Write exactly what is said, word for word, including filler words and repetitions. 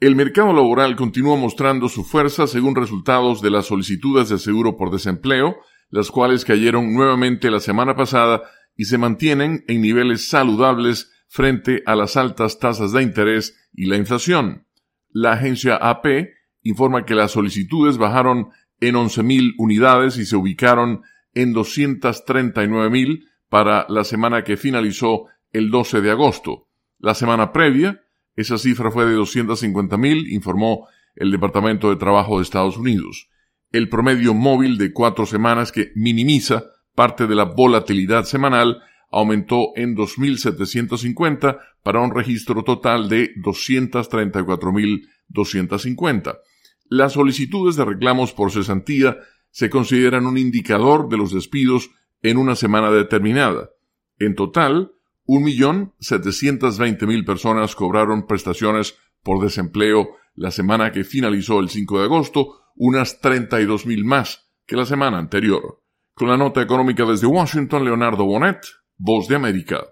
El mercado laboral continúa mostrando su fuerza según resultados de las solicitudes de seguro por desempleo, las cuales cayeron nuevamente la semana pasada y se mantienen en niveles saludables frente a las altas tasas de interés y la inflación. La agencia A P informa que las solicitudes bajaron en once mil unidades y se ubicaron en doscientas treinta y nueve mil para la semana que finalizó el doce de agosto. La semana previa, esa cifra fue de doscientas cincuenta mil, informó el Departamento de Trabajo de Estados Unidos. El promedio móvil de cuatro semanas, que minimiza parte de la volatilidad semanal, aumentó en dos mil setecientos cincuenta para un registro total de doscientas treinta y cuatro mil doscientos cincuenta. Las solicitudes de reclamos por cesantía se consideran un indicador de los despidos en una semana determinada. En total, un millón setecientos veinte mil personas cobraron prestaciones por desempleo la semana que finalizó el cinco de agosto, unas treinta y dos mil más que la semana anterior. Con la nota económica desde Washington, Leonardo Bonet, Voz de América.